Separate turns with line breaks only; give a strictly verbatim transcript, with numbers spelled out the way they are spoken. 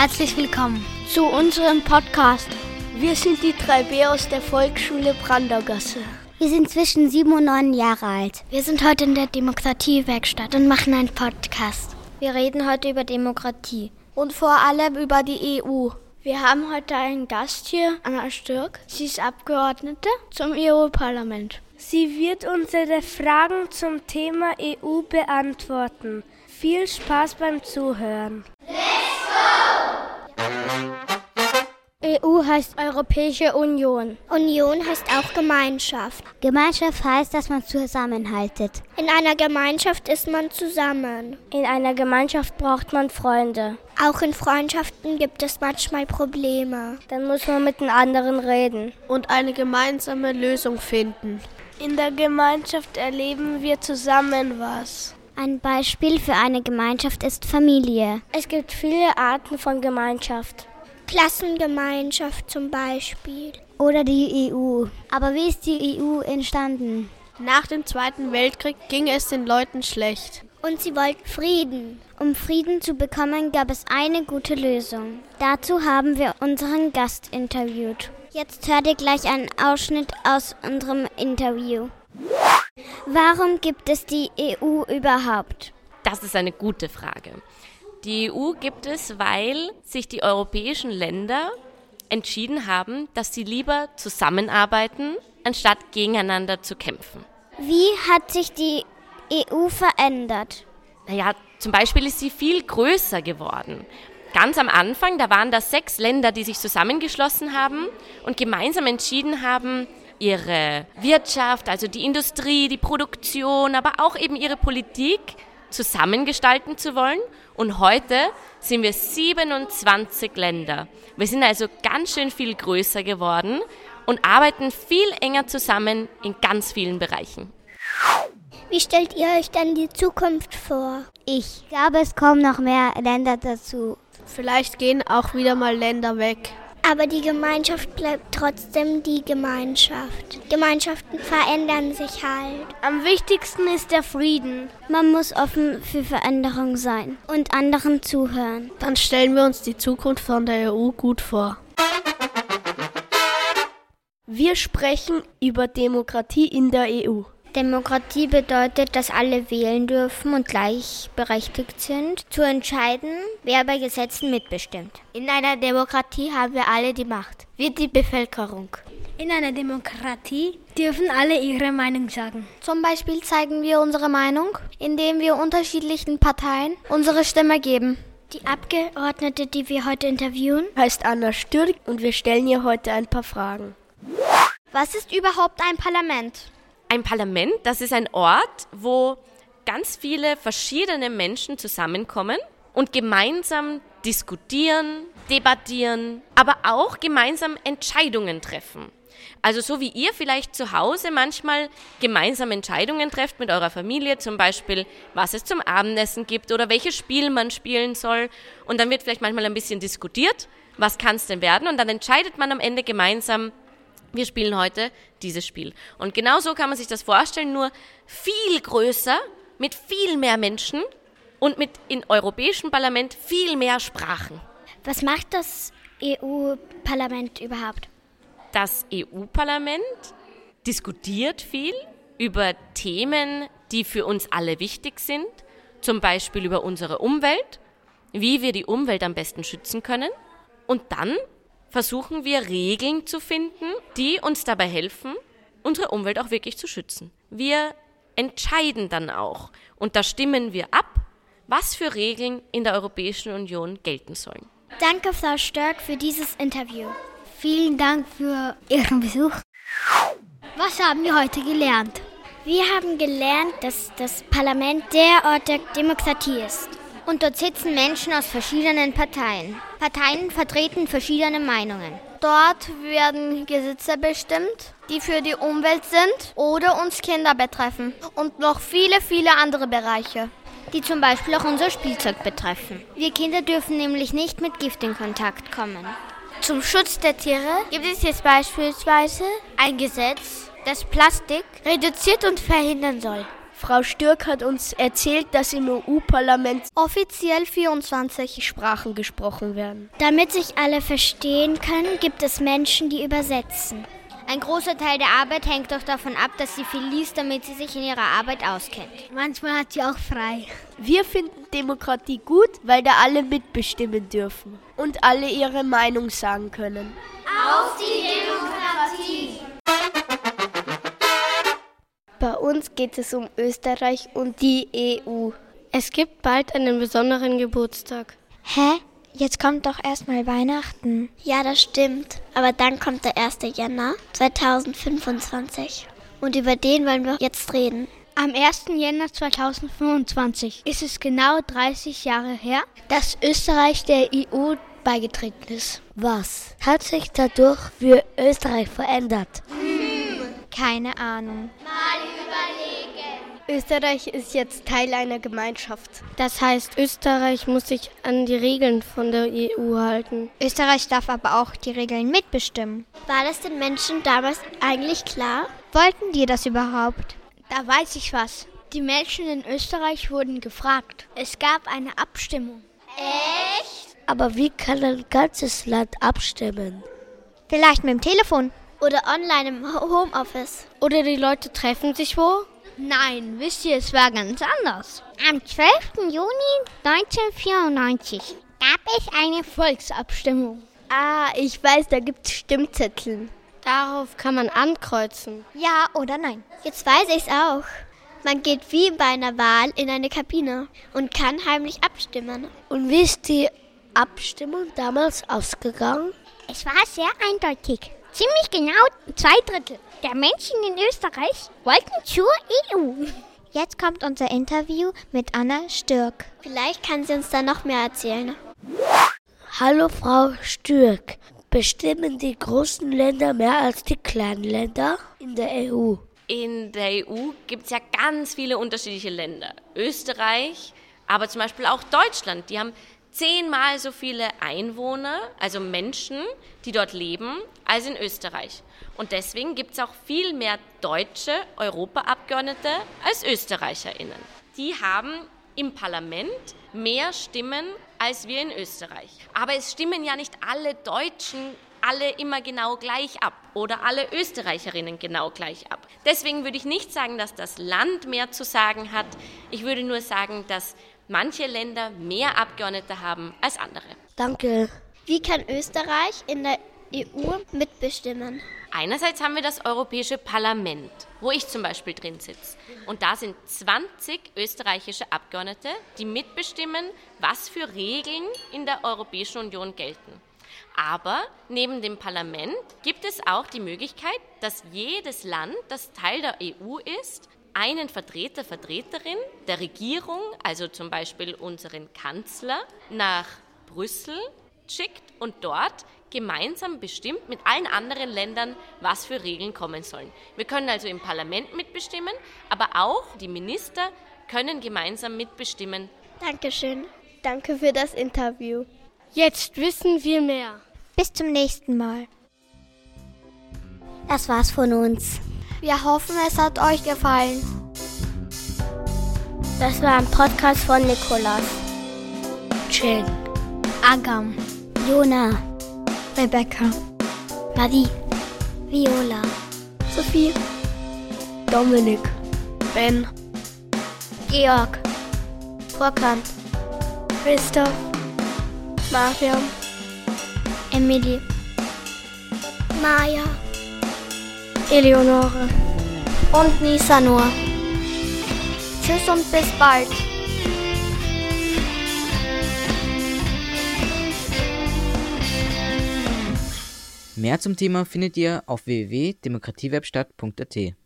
Herzlich willkommen zu unserem Podcast. Wir sind die drei B aus der Volksschule Brandergasse.
Wir sind zwischen sieben und neun Jahre alt.
Wir sind heute in der Demokratiewerkstatt und machen einen Podcast.
Wir reden heute über Demokratie.
Und vor allem über die E U. Wir haben heute einen Gast hier, Anna Stürk. Sie ist Abgeordnete zum E U-Parlament.
Sie wird unsere Fragen zum Thema E U beantworten. Viel Spaß beim Zuhören.
Let's go!
E U heißt Europäische Union.
Union heißt auch Gemeinschaft. Gemeinschaft heißt, dass man zusammenhaltet. In einer Gemeinschaft ist man zusammen.
In einer Gemeinschaft braucht man Freunde.
Auch in Freundschaften gibt es manchmal Probleme.
Dann muss man mit den anderen reden.
Und eine gemeinsame Lösung finden.
In der Gemeinschaft erleben wir zusammen was.
Ein Beispiel für eine Gemeinschaft ist Familie.
Es gibt viele Arten von Gemeinschaft.
Klassengemeinschaft zum Beispiel. Oder die E U. Aber wie ist die E U entstanden?
Nach dem Zweiten Weltkrieg ging es den Leuten schlecht.
Und sie wollten Frieden. Um Frieden zu bekommen, gab es eine gute Lösung. Dazu haben wir unseren Gast interviewt. Jetzt hört ihr gleich einen Ausschnitt aus unserem Interview. Warum gibt es die E U überhaupt?
Das ist eine gute Frage. Die E U gibt es, weil sich die europäischen Länder entschieden haben, dass sie lieber zusammenarbeiten, anstatt gegeneinander zu kämpfen.
Wie hat sich die E U verändert?
Naja, zum Beispiel ist sie viel größer geworden. Ganz am Anfang, da waren das sechs Länder, die sich zusammengeschlossen haben und gemeinsam entschieden haben, ihre Wirtschaft, also die Industrie, die Produktion, aber auch eben ihre Politik zusammengestalten zu wollen. Und heute sind wir siebenundzwanzig Länder. Wir sind also ganz schön viel größer geworden und arbeiten viel enger zusammen in ganz vielen Bereichen.
Wie stellt ihr euch denn die Zukunft vor? Ich glaube, es kommen noch mehr Länder dazu.
Vielleicht gehen auch wieder mal Länder weg.
Aber die Gemeinschaft bleibt trotzdem die Gemeinschaft. Gemeinschaften verändern sich halt.
Am wichtigsten ist der Frieden.
Man muss offen für Veränderung sein und anderen zuhören.
Dann stellen wir uns die Zukunft von der E U gut vor.
Wir sprechen über Demokratie in der E U.
Demokratie bedeutet, dass alle wählen dürfen und gleichberechtigt sind, zu entscheiden, wer bei Gesetzen mitbestimmt.
In einer Demokratie haben wir alle die Macht, wir die Bevölkerung.
In einer Demokratie dürfen alle ihre Meinung sagen.
Zum Beispiel zeigen wir unsere Meinung, indem wir unterschiedlichen Parteien unsere Stimme geben.
Die Abgeordnete, die wir heute interviewen,
heißt Anna Stürk und wir stellen ihr heute ein paar Fragen.
Was ist überhaupt ein Parlament?
Ein Parlament, das ist ein Ort, wo ganz viele verschiedene Menschen zusammenkommen und gemeinsam diskutieren, debattieren, aber auch gemeinsam Entscheidungen treffen. Also so wie ihr vielleicht zu Hause manchmal gemeinsam Entscheidungen trefft mit eurer Familie, zum Beispiel, was es zum Abendessen gibt oder welches Spiel man spielen soll. Und dann wird vielleicht manchmal ein bisschen diskutiert, was kann es denn werden? Und dann entscheidet man am Ende gemeinsam, wir spielen heute dieses Spiel. Und genau so kann man sich das vorstellen, nur viel größer, mit viel mehr Menschen und mit im Europäischen Parlament viel mehr Sprachen.
Was macht das E U-Parlament überhaupt?
Das E U-Parlament diskutiert viel über Themen, die für uns alle wichtig sind, zum Beispiel über unsere Umwelt, wie wir die Umwelt am besten schützen können. Und dann versuchen wir Regeln zu finden, die uns dabei helfen, unsere Umwelt auch wirklich zu schützen. Wir entscheiden dann auch und da stimmen wir ab, was für Regeln in der Europäischen Union gelten sollen.
Danke, Frau Störk, für dieses Interview. Vielen Dank für Ihren Besuch.
Was haben wir heute gelernt?
Wir haben gelernt, dass das Parlament der Ort der Demokratie ist. Und dort sitzen Menschen aus verschiedenen Parteien. Parteien vertreten verschiedene Meinungen.
Dort werden Gesetze bestimmt, die für die Umwelt sind oder uns Kinder betreffen. Und noch viele, viele andere Bereiche,
die zum Beispiel auch unser Spielzeug betreffen. Wir Kinder dürfen nämlich nicht mit Gift in Kontakt kommen.
Zum Schutz der Tiere gibt es jetzt beispielsweise ein Gesetz, das Plastik reduziert und verhindern soll.
Frau Stürk hat uns erzählt, dass im E U-Parlament
offiziell vierundzwanzig
Sprachen gesprochen werden.
Damit sich alle verstehen können, gibt es Menschen, die übersetzen.
Ein großer Teil der Arbeit hängt doch davon ab, dass sie viel liest, damit sie sich in ihrer Arbeit auskennt.
Manchmal hat sie auch frei.
Wir finden Demokratie gut, weil da alle mitbestimmen dürfen und alle ihre Meinung sagen können.
Auf die Demokratie!
Bei uns geht es um Österreich und die E U.
Es gibt bald einen besonderen Geburtstag.
Hä? Jetzt kommt doch erstmal Weihnachten. Ja, das stimmt. Aber dann kommt der erste Jänner zweitausendfünfundzwanzig. Und über den wollen wir jetzt reden.
Am ersten Jänner zweitausendfünfundzwanzig ist es genau dreißig Jahre her, dass Österreich der E U beigetreten ist.
Was hat sich dadurch für Österreich verändert?
Hm, keine Ahnung.
Mal überlegen.
Österreich ist jetzt Teil einer Gemeinschaft.
Das heißt, Österreich muss sich an die Regeln von der E U halten.
Österreich darf aber auch die Regeln mitbestimmen. War das den Menschen damals eigentlich klar? Wollten die das überhaupt?
Da weiß ich was. Die Menschen in Österreich wurden gefragt. Es gab eine Abstimmung.
Echt?
Aber wie kann ein ganzes Land abstimmen?
Vielleicht mit dem Telefon. Oder online im Homeoffice.
Oder die Leute treffen sich wo? Nein, wisst ihr, es war ganz anders.
Am zwölften Juni neunzehnhundertvierundneunzig gab es eine
Volksabstimmung.
Ah, ich weiß, da gibt es Stimmzettel.
Darauf kann man ankreuzen.
Ja oder nein. Jetzt weiß ich's auch. Man geht wie bei einer Wahl in eine Kabine und kann heimlich abstimmen.
Und wie ist die Abstimmung damals ausgegangen?
Es war sehr eindeutig. Ziemlich genau zwei Drittel der Menschen in Österreich wollten zur E U.
Jetzt kommt unser Interview mit Anna Stürk. Vielleicht kann sie uns da noch mehr erzählen.
Hallo Frau Stürk. Bestimmen die großen Länder mehr als die kleinen Länder in der E U?
In der E U gibt es ja ganz viele unterschiedliche Länder. Österreich, aber zum Beispiel auch Deutschland. Die haben zehnmal so viele Einwohner, also Menschen, die dort leben, als in Österreich. Und deswegen gibt es auch viel mehr deutsche Europaabgeordnete als ÖsterreicherInnen. Die haben im Parlament mehr Stimmen als wir in Österreich. Aber es stimmen ja nicht alle Deutschen alle immer genau gleich ab oder alle Österreicherinnen genau gleich ab. Deswegen würde ich nicht sagen, dass das Land mehr zu sagen hat. Ich würde nur sagen, dass manche Länder mehr Abgeordnete haben als andere.
Danke.
Wie kann Österreich in der E U mitbestimmen?
Einerseits haben wir das Europäische Parlament, wo ich zum Beispiel drin sitze. Und da sind zwanzig österreichische Abgeordnete, die mitbestimmen, was für Regeln in der Europäischen Union gelten. Aber neben dem Parlament gibt es auch die Möglichkeit, dass jedes Land, das Teil der E U ist, einen Vertreter, Vertreterin der Regierung, also zum Beispiel unseren Kanzler, nach Brüssel schickt und dort gemeinsam bestimmt mit allen anderen Ländern, was für Regeln kommen sollen. Wir können also im Parlament mitbestimmen, aber auch die Minister können gemeinsam mitbestimmen.
Dankeschön.
Danke für das Interview.
Jetzt wissen wir mehr.
Bis zum nächsten Mal. Das war's von uns.
Wir hoffen, es hat euch gefallen.
Das war ein Podcast von Nikolas,
Jen,
Agam,
Jona,
Rebecca,
Marie, Viola,
Sophie, Dominik, Ben,
Georg,
Vorkant, Christoph, Mariam,
Emily,
Maja
Eleonore
und Nisanur. Tschüss und bis bald.
Mehr zum Thema findet ihr auf w w w punkt demokratiewebstadt punkt a t.